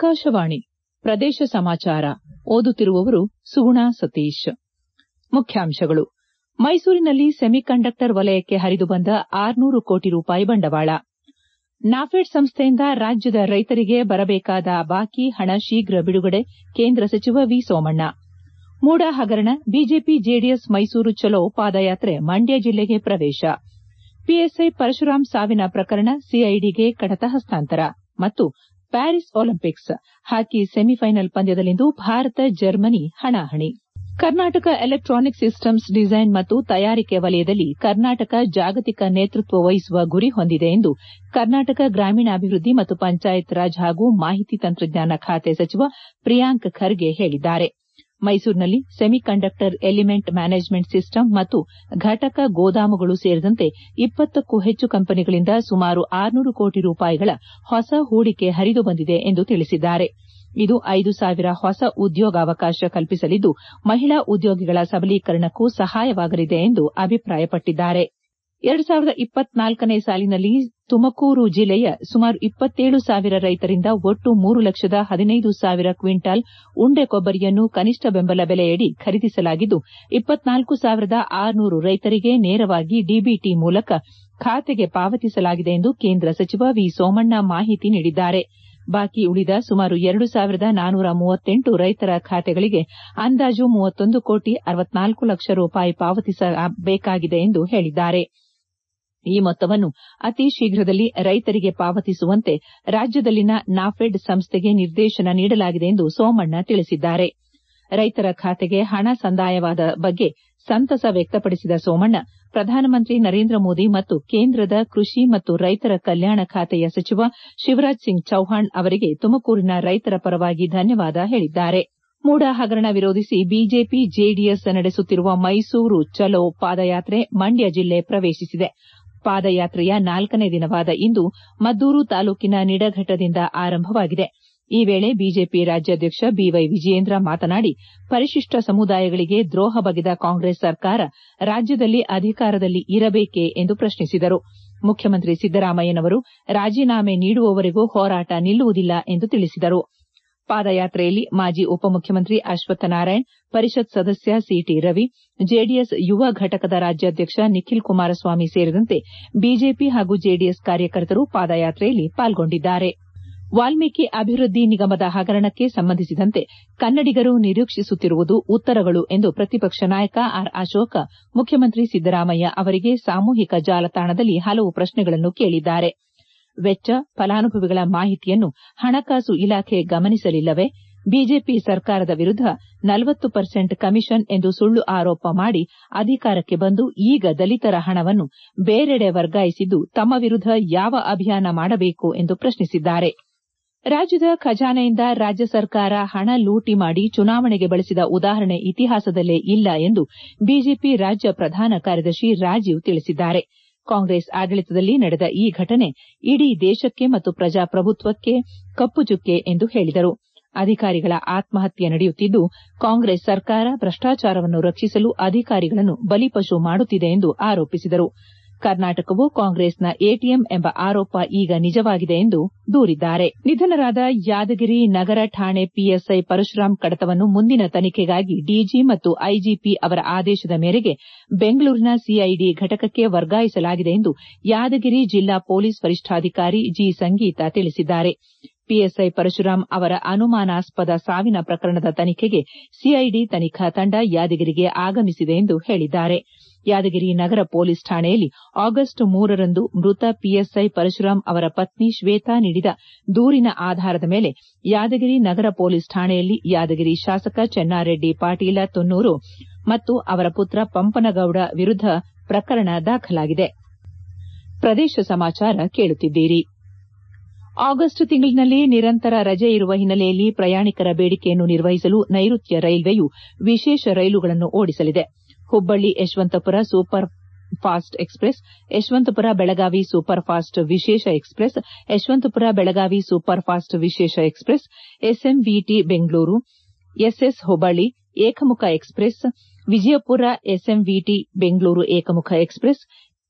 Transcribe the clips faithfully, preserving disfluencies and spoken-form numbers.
ಆಕಾಶವಾಣಿ ಪ್ರದೇಶ ಸಮಾಚಾರ ಓದುತ್ತಿರುವವರು ಸುಗುಣಾ ಸತೀಶ್. ಮುಖ್ಯಾಂಶಗಳು. ಮೈಸೂರಿನಲ್ಲಿ ಸೆಮಿಕಂಡಕ್ಟರ್ ವಲಯಕ್ಕೆ ಹರಿದು ಬಂದ ಆರುನೂರು ಕೋಟಿ ರೂಪಾಯಿ ಬಂಡವಾಳ. ನಾಫೆಡ್ ಸಂಸ್ಥೆಯಿಂದ ರಾಜ್ಯದ ರೈತರಿಗೆ ಬರಬೇಕಾದ ಬಾಕಿ ಹಣ ಶೀಘ್ರ ಬಿಡುಗಡೆ ಕೇಂದ್ರ ಸಚಿವ ವಿ ಸೋಮಣ್ಣ. ಮೂಡ ಹಗರಣ ಬಿಜೆಪಿ ಜೆಡಿಎಸ್ ಮೈಸೂರು ಚಲೋ ಪಾದಯಾತ್ರೆ ಮಂಡ್ಯ ಜಿಲ್ಲೆಗೆ ಪ್ರವೇಶ. ಪಿಎಸ್ಐ ಪರಶುರಾಂ ಸಾವಿನ ಪ್ರಕರಣ ಸಿಐಡಿಗೆ ಕಡತ ಹಸ್ತಾಂತರ. ಮತ್ತು ಪ್ಯಾರಿಸ್ ಒಲಿಂಪಿಕ್ಸ್ ಹಾಕಿ ಸೆಮಿಫೈನಲ್ ಪಂದ್ಯದಲ್ಲಿಂದು ಭಾರತ ಜರ್ಮನಿ ಹಣಾಹಣಿ. ಕರ್ನಾಟಕ ಎಲೆಕ್ಟ್ರಾನಿಕ್ ಸಿಸ್ಟಮ್ಸ್ ಡಿಸೈನ್ ಮತ್ತು ತಯಾರಿಕೆ ವಲಯದಲ್ಲಿ ಕರ್ನಾಟಕ ಜಾಗತಿಕ ನೇತೃತ್ವ ವಹಿಸುವ ಗುರಿ ಹೊಂದಿದೆ ಎಂದು ಕರ್ನಾಟಕ ಗ್ರಾಮೀಣಾಭಿವೃದ್ಧಿ ಮತ್ತು ಪಂಚಾಯತ್ ರಾಜ್ ಹಾಗೂ ಮಾಹಿತಿ ತಂತ್ರಜ್ಞಾನ ಖಾತೆ ಸಚಿವ ಪ್ರಿಯಾಂಕ್ ಖರ್ಗೆ ಹೇಳಿದ್ದಾರೆ. ಮೈಸೂರಿನಲ್ಲಿ ಸೆಮಿಕಂಡಕ್ಟರ್ ಎಲಿಮೆಂಟ್ ಮ್ಯಾನೇಜ್ಮೆಂಟ್ ಸಿಸ್ಟಮ್ ಮತ್ತು ಘಟಕ ಗೋದಾಮುಗಳು ಸೇರಿದಂತೆ ಇಪ್ಪತ್ತಕ್ಕೂ ಹೆಚ್ಚು ಕಂಪನಿಗಳಿಂದ ಸುಮಾರು ಆರುನೂರು ಕೋಟಿ ರೂಪಾಯಿಗಳ ಹೊಸ ಹೂಡಿಕೆ ಹರಿದು ಬಂದಿದೆ ಎಂದು ತಿಳಿಸಿದ್ದಾರೆ. ಇದು ಐದು ಸಾವಿರ ಹೊಸ ಉದ್ಯೋಗಾವಕಾಶ ಕಲ್ಪಿಸಲಿದ್ದು ಮಹಿಳಾ ಉದ್ಯೋಗಿಗಳ ಸಬಲೀಕರಣಕ್ಕೂ ಸಹಾಯವಾಗಲಿದೆ ಎಂದು ಅಭಿಪ್ರಾಯಪಟ್ಟಿದ್ದಾರೆ. ಎರಡು ಸಾವಿರದ ಇಪ್ಪತ್ನಾಲ್ಕನೇ ಸಾಲಿನಲ್ಲಿ ತುಮಕೂರು ಜಿಲ್ಲೆಯ ಸುಮಾರು ಇಪ್ಪತ್ತೇಳು ಸಾವಿರ ರೈತರಿಂದ ಒಟ್ಟು ಮೂರು ಲಕ್ಷದ ಹದಿನೈದು ಸಾವಿರ ಕ್ವಿಂಟಾಲ್ ಉಂಡೆ ಕೊಬ್ಬರಿಯನ್ನು ಕನಿಷ್ಠ ಬೆಂಬಲ ಬೆಲೆಯಡಿ ಖರೀದಿಸಲಾಗಿದ್ದು ಇಪ್ಪತ್ನಾಲ್ಕು ಸಾವಿರದ ಆರುನೂರು ರೈತರಿಗೆ ನೇರವಾಗಿ ಡಿಬಿಟಿ ಮೂಲಕ ಖಾತೆಗೆ ಪಾವತಿಸಲಾಗಿದೆ ಎಂದು ಕೇಂದ್ರ ಸಚಿವ ವಿ ಸೋಮಣ್ಣ ಮಾಹಿತಿ ನೀಡಿದ್ದಾರೆ. ಬಾಕಿ ಉಳಿದ ಸುಮಾರು ಎರಡು ಸಾವಿರದ ನಾನೂರ ಮೂವತ್ತೆಂಟು ರೈತರ ಖಾತೆಗಳಿಗೆ ಅಂದಾಜು ಮೂವತ್ತೊಂದು ಕೋಟಿ ಅರವತ್ನಾಲ್ಕು ಲಕ್ಷ ರೂಪಾಯಿ ಪಾವತಿಸಬೇಕಾಗಿದೆ ಎಂದು ಹೇಳಿದ್ದಾರೆ. ಈ ಮೊತ್ತವನ್ನು ಅತಿ ಶೀಘ್ರದಲ್ಲಿ ರೈತರಿಗೆ ಪಾವತಿಸುವಂತೆ ರಾಜ್ಯದಲ್ಲಿನ ನಾಫೆಡ್ ಸಂಸ್ಥೆಗೆ ನಿರ್ದೇಶನ ನೀಡಲಾಗಿದೆ ಎಂದು ಸೋಮಣ್ಣ ತಿಳಿಸಿದ್ದಾರೆ. ರೈತರ ಖಾತೆಗೆ ಹಣ ಸಂದಾಯವಾದ ಬಗ್ಗೆ ಸಂತಸ ವ್ಯಕ್ತಪಡಿಸಿದ ಸೋಮಣ್ಣ, ಪ್ರಧಾನಮಂತ್ರಿ ನರೇಂದ್ರ ಮೋದಿ ಮತ್ತು ಕೇಂದ್ರದ ಕೃಷಿ ಮತ್ತು ರೈತರ ಕಲ್ಯಾಣ ಖಾತೆಯ ಸಚಿವ ಶಿವರಾಜ್ ಸಿಂಗ್ ಚೌಹಾಣ್ ಅವರಿಗೆ ತುಮಕೂರಿನ ರೈತರ ಪರವಾಗಿ ಧನ್ಯವಾದ ಹೇಳಿದ್ದಾರೆ. ಮೂಡ ಹಗರಣ ವಿರೋಧಿಸಿ ಬಿಜೆಪಿ ಜೆಡಿಎಸ್ ನಡೆಸುತ್ತಿರುವ ಮೈಸೂರು ಚಲೋ ಪಾದಯಾತ್ರೆ ಮಂಡ್ಯ ಜಿಲ್ಲೆ ಪ್ರವೇಶಿಸಿದೆ. ಪಾದಯಾತ್ರೆಯ ನಾಲ್ಕನೇ ದಿನವಾದ ಇಂದು ಮದ್ದೂರು ತಾಲೂಕಿನ ನಿಡಘಟ್ಟದಿಂದ ಆರಂಭವಾಗಿದೆ. ಈ ವೇಳೆ ಬಿಜೆಪಿ ರಾಜ್ಯಾಧ್ಯಕ್ಷ ಬಿವೈ ವಿಜಯೇಂದ್ರ ಮಾತನಾಡಿ, ಪರಿಶಿಷ್ಟ ಸಮುದಾಯಗಳಿಗೆ ದ್ರೋಹ ಬಗೆದ ಕಾಂಗ್ರೆಸ್ ಸರ್ಕಾರ ರಾಜ್ಯದಲ್ಲಿ ಅಧಿಕಾರದಲ್ಲಿ ಇರಬೇಕೇ ಎಂದು ಪ್ರಶ್ನಿಸಿದರು. ಮುಖ್ಯಮಂತ್ರಿ ಸಿದ್ದರಾಮಯ್ಯನವರು ರಾಜೀನಾಮೆ ನೀಡುವವರೆಗೂ ಹೋರಾಟ ನಿಲ್ಲುವುದಿಲ್ಲ ಎಂದು ತಿಳಿಸಿದರು. ಪಾದಯಾತ್ರೆಯಲ್ಲಿ ಮಾಜಿ ಉಪಮುಖ್ಯಮಂತ್ರಿ ಅಶ್ವತ್ಥನಾರಾಯಣ್, ಪರಿಷತ್ ಸದಸ್ಯ ಸಿಟಿ ರವಿ, ಜೆಡಿಎಸ್ ಯುವ ಘಟಕದ ರಾಜ್ಯಾಧ್ಯಕ್ಷ ನಿಖಿಲ್ ಕುಮಾರಸ್ವಾಮಿ ಸೇರಿದಂತೆ ಬಿಜೆಪಿ ಹಾಗೂ ಜೆಡಿಎಸ್ ಕಾರ್ಯಕರ್ತರು ಪಾದಯಾತ್ರೆಯಲ್ಲಿ ಪಾಲ್ಗೊಂಡಿದ್ದಾರೆ. ವಾಲ್ಮೀಕಿ ಅಭಿವೃದ್ಧಿ ನಿಗಮದ ಹಗರಣಕ್ಕೆ ಸಂಬಂಧಿಸಿದಂತೆ ಕನ್ನಡಿಗರು ನಿರೀಕ್ಷಿಸುತ್ತಿರುವುದು ಉತ್ತರಗಳು ಎಂದು ಪ್ರತಿಪಕ್ಷ ನಾಯಕ ಆರ್ ಅಶೋಕ ಮುಖ್ಯಮಂತ್ರಿ ಸಿದ್ದರಾಮಯ್ಯ ಅವರಿಗೆ ಸಾಮೂಹಿಕ ಜಾಲತಾಣದಲ್ಲಿ ಹಲವು ಪ್ರಶ್ನೆಗಳನ್ನು ಕೇಳಿದ್ದಾರೆ. ವೆಚ್ಚ, ಫಲಾನುಭವಿಗಳ ಮಾಹಿತಿಯನ್ನು ಹಣಕಾಸು ಇಲಾಖೆ ಗಮನಿಸಲಿಲ್ಲವೇ? ಬಿಜೆಪಿ ಸರ್ಕಾರದ ವಿರುದ್ಧ ನಲವತ್ತು ಪರ್ಸೆಂಟ್ ಕಮಿಷನ್ ಎಂದು ಸುಳ್ಳು ಆರೋಪ ಮಾಡಿ ಅಧಿಕಾರಕ್ಕೆ ಬಂದು ಈಗ ದಲಿತರ ಹಣವನ್ನು ಬೇರೆಡೆ ವರ್ಗಾಯಿಸಿದ್ದು ತಮ್ಮ ವಿರುದ್ಧ ಯಾವ ಅಭಿಯಾನ ಮಾಡಬೇಕು ಎಂದು ಪ್ರಶ್ನಿಸಿದ್ದಾರೆ. ರಾಜ್ಯದ ಖಜಾನೆಯಿಂದ ರಾಜ್ಯ ಸರ್ಕಾರ ಹಣ ಲೂಟಿ ಮಾಡಿ ಚುನಾವಣೆಗೆ ಬಳಸಿದ ಉದಾಹರಣೆ ಇತಿಹಾಸದಲ್ಲೇ ಇಲ್ಲ ಎಂದು ಬಿಜೆಪಿ ರಾಜ್ಯ ಪ್ರಧಾನ ಕಾರ್ಯದರ್ಶಿ ರಾಜೀವ್ ತಿಳಿಸಿದ್ದಾರೆ. ಕಾಂಗ್ರೆಸ್ ಆಡಳಿತದಲ್ಲಿ ನಡೆದ ಈ ಘಟನೆ ಇಡೀ ದೇಶಕ್ಕೆ ಮತ್ತು ಪ್ರಜಾಪ್ರಭುತ್ವಕ್ಕೆ ಕಪ್ಪು ಚುಕ್ಕೆ ಎಂದು ಹೇಳಿದರು. ಅಧಿಕಾರಿಗಳ ಆತ್ಮಹತ್ಯೆ ನಡೆಯುತ್ತಿದ್ದು ಕಾಂಗ್ರೆಸ್ ಸರ್ಕಾರ ಭ್ರಷ್ಟಾಚಾರವನ್ನು ರಕ್ಷಿಸಲು ಅಧಿಕಾರಿಗಳನ್ನು ಬಲಿಪಶು ಮಾಡುತ್ತಿದೆ ಎಂದು ಆರೋಪಿಸಿದರು. ಕರ್ನಾಟಕವು ಕಾಂಗ್ರೆಸ್ನ ಎಟಿಎಂ ಎಂಬ ಆರೋಪ ಈಗ ನಿಜವಾಗಿದೆ ಎಂದು ದೂರಿದ್ದಾರೆ. ನಿಧನರಾದ ಯಾದಗಿರಿ ನಗರ ಠಾಣೆ ಪಿಎಸ್ಐ ಪರಶುರಾಂ ಕಡತವನ್ನು ಮುಂದಿನ ತನಿಖೆಗಾಗಿ ಡಿಜಿ ಮತ್ತು ಐಜಿಪಿ ಅವರ ಆದೇಶದ ಮೇರೆಗೆ ಬೆಂಗಳೂರಿನ ಸಿಐಡಿ ಘಟಕಕ್ಕೆ ವರ್ಗಾಯಿಸಲಾಗಿದೆ ಎಂದು ಯಾದಗಿರಿ ಜಿಲ್ಲಾ ಪೊಲೀಸ್ ವರಿಷ್ಠಾಧಿಕಾರಿ ಜಿ ಸಂಗೀತಾ ತಿಳಿಸಿದ್ದಾರೆ. ಪಿಎಸ್ಐ ಪರಶುರಾಂ ಅವರ ಅನುಮಾನಾಸ್ಪದ ಸಾವಿನ ಪ್ರಕರಣದ ತನಿಖೆಗೆ ಸಿಐಡಿ ತನಿಖಾ ತಂಡ ಯಾದಗಿರಿಗೆ ಆಗಮಿಸಿದೆ ಎಂದು ಹೇಳಿದ್ದಾರೆ. ಯಾದಗಿರಿ ನಗರ ಪೊಲೀಸ್ ಠಾಣೆಯಲ್ಲಿ ಆಗಸ್ಟ್ ಮೂರರಂದು ಮೃತ ಪಿಎಸ್ಐ ಪರಶುರಾಂ ಅವರ ಪತ್ನಿ ಶ್ವೇತಾ ನೀಡಿದ ದೂರಿನ ಆಧಾರದ ಮೇಲೆ ಯಾದಗಿರಿ ನಗರ ಪೊಲೀಸ್ ಠಾಣೆಯಲ್ಲಿ ಯಾದಗಿರಿ ಶಾಸಕ ಚೆನ್ನಾರೆಡ್ಡಿ ಪಾಟೀಲ ತುನ್ನೂರು ಮತ್ತು ಅವರ ಪುತ್ರ ಪಂಪನಗೌಡ ವಿರುದ್ಧ ಪ್ರಕರಣ ದಾಖಲಾಗಿದೆ. ಪ್ರದೇಶ ಸಮಾಚಾರ ಕೇಳುತ್ತಿದ್ದೀರಿ. ಆಗಸ್ಟ್ ತಿಂಗಳಿನಲ್ಲಿ ನಿರಂತರ ರಜೆ ಇರುವ ಹಿನ್ನೆಲೆಯಲ್ಲಿ ಪ್ರಯಾಣಿಕರ ಬೇಡಿಕೆಯನ್ನು ನಿರ್ವಹಿಸಲು ನೈಋತ್ಯ ರೈಲ್ವೆಯು ವಿಶೇಷ ರೈಲುಗಳನ್ನು ಓಡಿಸಲಿದೆ. Hubballi Yeshwantpur super fast express, Yeshwantpur Belagavi super fast ವಿಶೇಷ express, Yeshwantpur Belagavi super fast ವಿಶೇಷ express, SMVT Bengaluru, SS Hubballi ಏಕಮುಖ ಎಕ್ಸ್ಪ್ರೆಸ್, ವಿಜಯಪುರ ಎಸ್ಎಂವಿಟಿ ಬೆಂಗಳೂರು ಏಕಮುಖ express,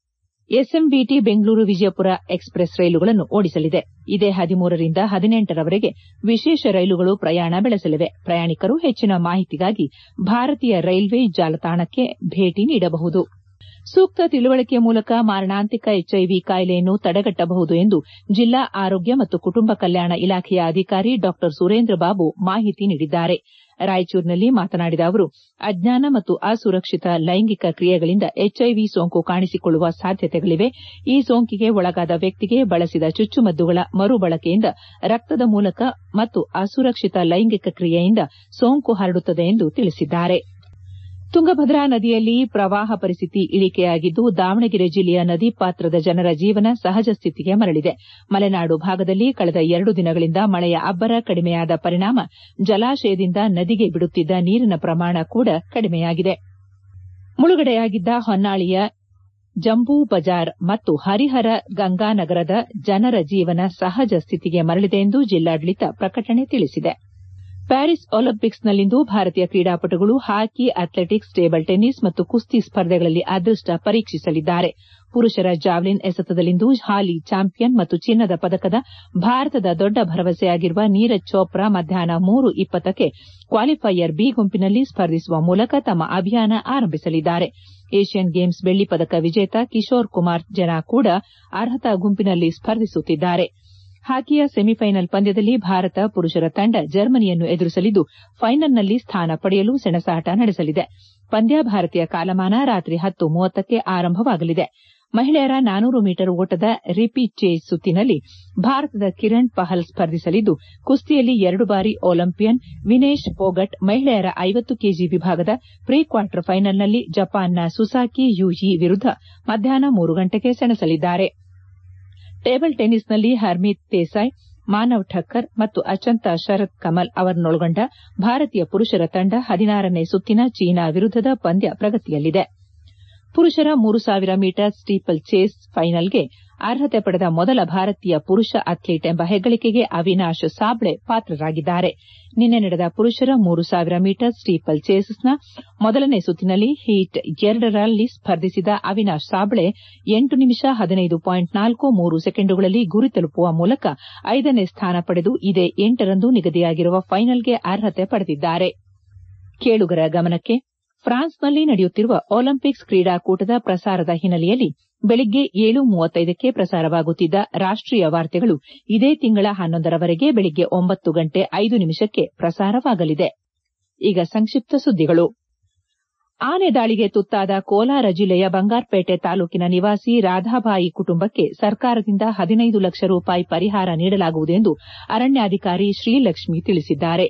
SMBT Bengaluru Vijayapura express ರೈಲುಗಳನ್ನು ಓಡಿಸಲಿದೆ. ಇದೇ ಹದಿಮೂರರಿಂದ ಹದಿನೆಂಟರವರೆಗೆ ವಿಶೇಷ ರೈಲುಗಳು ಪ್ರಯಾಣ ಬೆಳೆಸಲಿವೆ. ಪ್ರಯಾಣಿಕರು ಹೆಚ್ಚಿನ ಮಾಹಿತಿಗಾಗಿ ಭಾರತೀಯ ರೈಲ್ವೆ ಜಾಲತಾಣಕ್ಕೆ ಭೇಟಿ ನೀಡಬಹುದು. ಸೂಕ್ತ ತಿಳುವಳಿಕೆ ಮೂಲಕ ಮಾರಣಾಂತಿಕ ಎಚ್ಐವಿ ಕಾಯಿಲೆಯನ್ನು ತಡೆಗಟ್ಟಬಹುದು ಎಂದು ಜಿಲ್ಲಾ ಆರೋಗ್ಯ ಮತ್ತು ಕುಟುಂಬ ಕಲ್ಯಾಣ ಇಲಾಖೆಯ ಅಧಿಕಾರಿ ಡಾ ಸುರೇಂದ್ರ ಬಾಬು ಮಾಹಿತಿ ನೀಡಿದ್ದಾರೆ. ರಾಯಚೂರಿನಲ್ಲಿ ಮಾತನಾಡಿದ ಅವರು, ಅಜ್ಞಾನ ಮತ್ತು ಅಸುರಕ್ಷಿತ ಲೈಂಗಿಕ ಕ್ರಿಯೆಗಳಿಂದ ಎಚ್ಐವಿ ಸೋಂಕು ಕಾಣಿಸಿಕೊಳ್ಳುವ ಸಾಧ್ಯತೆಗಳಿವೆ. ಈ ಸೋಂಕಿಗೆ ಒಳಗಾದ ವ್ಯಕ್ತಿಗೆ ಬಳಸಿದ ಚುಚ್ಚುಮದ್ದುಗಳ ಮರುಬಳಕೆಯಿಂದ, ರಕ್ತದ ಮೂಲಕ ಮತ್ತು ಅಸುರಕ್ಷಿತ ಲೈಂಗಿಕ ಕ್ರಿಯೆಯಿಂದ ಸೋಂಕು ಹರಡುತ್ತದೆ ಎಂದು ತಿಳಿಸಿದ್ದಾರೆ. ತುಂಗಭದ್ರಾ ನದಿಯಲ್ಲಿ ಪ್ರವಾಹ ಪರಿಸ್ಥಿತಿ ಇಳಿಕೆಯಾಗಿದ್ದು, ದಾವಣಗೆರೆ ಜಿಲ್ಲೆಯ ನದಿ ಪಾತ್ರದ ಜನರ ಜೀವನ ಸಹಜ ಸ್ಥಿತಿಗೆ ಮರಳಿದೆ. ಮಲೆನಾಡು ಭಾಗದಲ್ಲಿ ಕಳೆದ ಎರಡು ದಿನಗಳಿಂದ ಮಳೆಯ ಅಬ್ಬರ ಕಡಿಮೆಯಾದ ಪರಿಣಾಮ ಜಲಾಶಯದಿಂದ ನದಿಗೆ ಬಿಡುತ್ತಿದ್ದ ನೀರಿನ ಪ್ರಮಾಣ ಕೂಡ ಕಡಿಮೆಯಾಗಿದೆ. ಮುಳುಗಡೆಯಾಗಿದ್ದ ಹೊನ್ನಾಳಿಯ ಜಂಬೂ ಬಜಾರ್ ಮತ್ತು ಹರಿಹರ ಗಂಗಾನಗರದ ಜನರ ಜೀವನ ಸಹಜ ಸ್ಥಿತಿಗೆ ಮರಳಿದೆ ಎಂದು ಜಿಲ್ಲಾಡಳಿತ ಪ್ರಕಟಣೆ ತಿಳಿಸಿದೆ. ಪ್ಯಾರಿಸ್ ಒಲಿಂಪಿಕ್ಸ್ನಲ್ಲಿಂದು ಭಾರತೀಯ ಕ್ರೀಡಾಪಟುಗಳು ಹಾಕಿ, ಅಥ್ಲೆಟಿಕ್ಸ್, ಟೇಬಲ್ ಟೆನ್ನಿಸ್ ಮತ್ತು ಕುಸ್ತಿ ಸ್ಪರ್ಧೆಗಳಲ್ಲಿ ಅದೃಷ್ಟ ಪರೀಕ್ಷಿಸಲಿದ್ದಾರೆ. ಪುರುಷರ ಜಾವೆಲಿನ್ ಎಸೆತದಲ್ಲಿಂದು ಹಾಲಿ ಚಾಂಪಿಯನ್ ಮತ್ತು ಚಿನ್ನದ ಪದಕದ ಭಾರತದ ದೊಡ್ಡ ಭರವಸೆಯಾಗಿರುವ ನೀರಜ್ ಚೋಪ್ರಾ ಮಧ್ಯಾಹ್ನ ಮೂರು ಇಪ್ಪತ್ತಕ್ಕೆ ಕ್ವಾಲಿಫೈಯರ್ ಬಿ ಗುಂಪಿನಲ್ಲಿ ಸ್ಪರ್ಧಿಸುವ ಮೂಲಕ ತಮ್ಮ ಅಭಿಯಾನ ಆರಂಭಿಸಲಿದ್ದಾರೆ. ಏಷ್ಯನ್ ಗೇಮ್ಸ್ ಬೆಳ್ಳಿ ಪದಕ ವಿಜೇತ ಕಿಶೋರ್ ಕುಮಾರ್ ಜೆನಾ ಕೂಡ ಅರ್ಹತಾ ಗುಂಪಿನಲ್ಲಿ ಸ್ಪರ್ಧಿಸುತ್ತಿದ್ದಾರೆ. ಹಾಕಿಯ ಸೆಮಿಫೈನಲ್ ಪಂದ್ಯದಲ್ಲಿ ಭಾರತ ಪುರುಷರ ತಂಡ ಜರ್ಮನಿಯನ್ನು ಎದುರಿಸಲಿದ್ದು, ಫೈನಲ್ನಲ್ಲಿ ಸ್ಥಾನ ಪಡೆಯಲು ಸೆಣಸಾಟ ನಡೆಸಲಿದೆ. ಪಂದ್ಯ ಭಾರತೀಯ ಕಾಲಮಾನ ರಾತ್ರಿ ಹತ್ತು ಮೂವತ್ತಕ್ಕೆ ಆರಂಭವಾಗಲಿದೆ. ಮಹಿಳೆಯರ ನಾನೂರು ಮೀಟರ್ ಓಟದ ರಿಪೀಚೇಜ್ ಸುತ್ತಿನಲ್ಲಿ ಭಾರತದ ಕಿರಣ್ ಪಹಲ್ ಸ್ಪರ್ಧಿಸಲಿದ್ದು, ಕುಸ್ತಿಯಲ್ಲಿ ಎರಡು ಬಾರಿ ಒಲಿಂಪಿಯನ್ ವಿನೇಶ್ ಫೋಗಟ್ ಮಹಿಳೆಯರ ಐವತ್ತು ಕೆಜಿ ವಿಭಾಗದ ಪ್ರೀ ಕ್ವಾರ್ಟರ್ ಫೈನಲ್ನಲ್ಲಿ ಜಪಾನ್ನ ಸುಸಾಕಿ ಯೂಯಿ ವಿರುದ್ಧ ಮಧ್ಯಾಹ್ನ ಮೂರು ಗಂಟೆಗೆ ಸೆಣಸಲಿದ್ದಾರೆ. ಟೇಬಲ್ ಟೆನ್ನಿಸ್ನಲ್ಲಿ ಹರ್ಮೀತ್ ದೇಸಾಯಿ, ಮಾನವ್ ಠಕ್ಕರ್ ಮತ್ತು ಅಚಂತಾ ಶರತ್ ಕಮಲ್ ಅವರನ್ನೊಳಗೊಂಡ ಭಾರತೀಯ ಪುರುಷರ ತಂಡ ಹದಿನಾರನೇ ಸುತ್ತಿನ ಚೀನಾ ವಿರುದ್ದದ ಪಂದ್ಯ ಪ್ರಗತಿಯಲ್ಲಿದೆ. ಪುರುಷರ ಮೂರು ಸಾವಿರ ಮೀಟರ್ ಸ್ಟೀಪಲ್ ಚೇಸ್ ಫೈನಲ್ಗೆ ಅರ್ಹತೆ ಪಡೆದ ಮೊದಲ ಭಾರತೀಯ ಪುರುಷ ಅಥ್ಲೀಟ್ ಎಂಬ ಹೆಗ್ಗಳಿಕೆಗೆ ಅವಿನಾಶ್ ಸಾಬ್ಳೆ ಪಾತ್ರರಾಗಿದ್ದಾರೆ. ನಿನ್ನೆ ನಡೆದ ಪುರುಷರ ಮೂರು ಸಾವಿರ ಮೀಟರ್ ಸ್ಟೀಪಲ್ ಚೇಸ್ನ ಮೊದಲನೇ ಸುತ್ತಿನಲ್ಲಿ ಹೀಟ್ ಎರಡರಲ್ಲಿ ಸ್ಪರ್ಧಿಸಿದ ಅವಿನಾಶ್ ಸಾಬ್ಳೆ ಎಂಟು ನಿಮಿಷ ಹದಿನೈದು ಪಾಯಿಂಟ್ ನಾಲ್ಕು ಮೂರು ಸೆಕೆಂಡುಗಳಲ್ಲಿ ಗುರಿ ತಲುಪುವ ಮೂಲಕ ಐದನೇ ಸ್ಥಾನ ಪಡೆದು ಇದೇ ಎಂಟರಂದು ನಿಗದಿಯಾಗಿರುವ ಫೈನಲ್ಗೆ ಅರ್ಹತೆ ಪಡೆದಿದ್ದಾರೆ. ಕೇಳುಗರ ಗಮನಕ್ಕೆ, ಫ್ರಾನ್ಸ್ನಲ್ಲಿ ನಡೆಯುತ್ತಿರುವ ಒಲಿಂಪಿಕ್ಸ್ ಕ್ರೀಡಾಕೂಟದ ಪ್ರಸಾರದ ಹಿನ್ನೆಲೆಯಲ್ಲಿ ಬೆಳಗ್ಗೆ ಏಳು ಮೂವತ್ತೈದಕ್ಕೆ ಪ್ರಸಾರವಾಗುತ್ತಿದ್ದ ರಾಷ್ಟೀಯ ವಾರ್ತೆಗಳು ಇದೇ ತಿಂಗಳ ಹನ್ನೊಂದರವರೆಗೆ ಬೆಳಗ್ಗೆ ಒಂಬತ್ತು ಗಂಟೆ ಐದು ನಿಮಿಷಕ್ಕೆ ಪ್ರಸಾರವಾಗಲಿದೆ. ಈಗ ಸಂಕ್ಷಿಪ್ತ ಸುದ್ದಿಗಳು. ಆನೆ ದಾಳಿಗೆ ತುತ್ತಾದ ಕೋಲಾರ ಜಿಲ್ಲೆಯ ಬಂಗಾರಪೇಟೆ ತಾಲೂಕಿನ ನಿವಾಸಿ ರಾಧಾಬಾಯಿ ಕುಟುಂಬಕ್ಕೆ ಸರ್ಕಾರದಿಂದ ಹದಿನೈದು ಲಕ್ಷ ರೂಪಾಯಿ ಪರಿಹಾರ ನೀಡಲಾಗುವುದು ಎಂದು ಅರಣ್ಯಾಧಿಕಾರಿ ಶ್ರೀಲಕ್ಷ್ಮಿ ತಿಳಿಸಿದ್ದಾರೆ.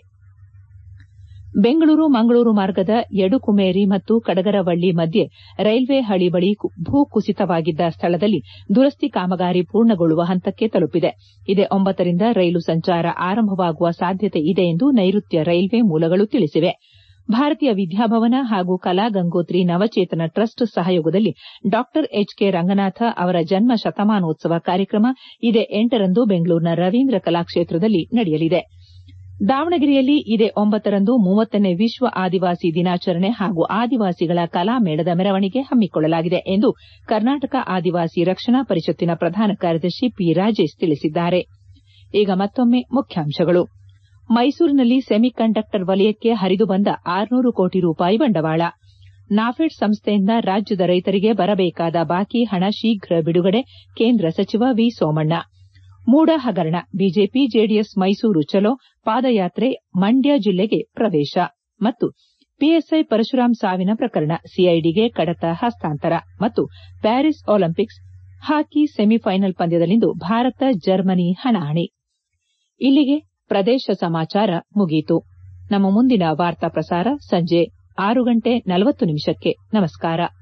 ಬೆಂಗಳೂರು ಮಂಗಳೂರು ಮಾರ್ಗದ ಯಡುಕುಮೇರಿ ಮತ್ತು ಕಡಗರವಳ್ಳಿ ಮಧ್ಯೆ ರೈಲ್ವೆ ಹಳಿ ಬಳಿ ಭೂಕುಸಿತವಾಗಿದ್ದ ಸ್ಥಳದಲ್ಲಿ ದುರಸ್ತಿ ಕಾಮಗಾರಿ ಪೂರ್ಣಗೊಳ್ಳುವ ಹಂತಕ್ಕೆ ತಲುಪಿದೆ. ಇದೇ ಒಂಬತ್ತರಿಂದ ರೈಲು ಸಂಚಾರ ಆರಂಭವಾಗುವ ಸಾಧ್ಯತೆ ಇದೆ ಎಂದು ನೈಋತ್ಯ ರೈಲ್ವೆ ಮೂಲಗಳು ತಿಳಿಸಿವೆ. ಭಾರತೀಯ ವಿದ್ಯಾಭವನ ಹಾಗೂ ಕಲಾಗಂಗೋತ್ರಿ ನವಚೇತನ ಟ್ರಸ್ಟ್ ಸಹಯೋಗದಲ್ಲಿ ಡಾ ಎಚ್ ಕೆ ರಂಗನಾಥ ಅವರ ಜನ್ಮ ಶತಮಾನೋತ್ಸವ ಕಾರ್ಯಕ್ರಮ ಇದೇ ಎಂಟರಂದು ಬೆಂಗಳೂರಿನ ರವೀಂದ್ರ ಕಲಾಕ್ಷೇತ್ರದಲ್ಲಿ ನಡೆಯಲಿದೆ. ದಾವಣಗೆರೆಯಲ್ಲಿ ಇದೇ ಒಂಬತ್ತರಂದು ಮೂವತ್ತನೇ ವಿಶ್ವ ಆದಿವಾಸಿ ದಿನಾಚರಣೆ ಹಾಗೂ ಆದಿವಾಸಿಗಳ ಕಲಾಮೇಳದ ಮೆರವಣಿಗೆ ಹಮ್ಮಿಕೊಳ್ಳಲಾಗಿದೆ ಎಂದು ಕರ್ನಾಟಕ ಆದಿವಾಸಿ ರಕ್ಷಣಾ ಪರಿಷತ್ತಿನ ಪ್ರಧಾನ ಕಾರ್ಯದರ್ಶಿ ಪಿ ರಾಜೇಶ್ ತಿಳಿಸಿದ್ದಾರೆ. ಈಗ ಮತ್ತೊಮ್ಮೆ ಮುಖ್ಯಾಂಶಗಳು. ಮೈಸೂರಿನಲ್ಲಿ ಸೆಮಿಕಂಡಕ್ಟರ್ ವಲಯಕ್ಕೆ ಹರಿದು ಬಂದ ಆರುನೂರು ಕೋಟಿ ರೂಪಾಯಿ ಬಂಡವಾಳ. ನಾಫೆಡ್ ಸಂಸ್ಥೆಯಿಂದ ರಾಜ್ಯದ ರೈತರಿಗೆ ಬರಬೇಕಾದ ಬಾಕಿ ಹಣ ಶೀಘ್ರ ಬಿಡುಗಡೆ, ಕೇಂದ್ರ ಸಚಿವ ವಿ ಸೋಮಣ್ಣ. ಮೂಡ ಹಗರಣ, ಬಿಜೆಪಿ ಜೆಡಿಎಸ್ ಮೈಸೂರು ಚಲೋ, ಪಾದಯಾತ್ರೆ ಮಂಡ್ಯ ಜಿಲ್ಲೆಗೆ ಪ್ರವೇಶ ಮತ್ತು ಪಿಎಸ್ಐ ಪರಶುರಾಮ್ ಸಾವಿನ ಪ್ರಕರಣ, ಸಿಐಡಿಗೆ ಕಡತ ಹಸ್ತಾಂತರ ಮತ್ತು ಪ್ಯಾರಿಸ್ ಒಲಿಂಪಿಕ್ಸ್ ಹಾಕಿ ಸೆಮಿಫೈನಲ್ ಪಂದ್ಯದಲ್ಲಿಂದು ಭಾರತ ಜರ್ಮನಿ ಹಣಾಹಣಿ. ಇಲ್ಲಿಗೆ ಪ್ರದೇಶ ಸಮಾಚಾರ ಮುಗಿಯಿತು. ನಮ್ಮ ಮುಂದಿನ ವಾರ್ತಾ ಪ್ರಸಾರ ಸಂಜೆ ಆರು ಗಂಟೆ ನಲವತ್ತು ನಿಮಿಷಕ್ಕೆ. ನಮಸ್ಕಾರ.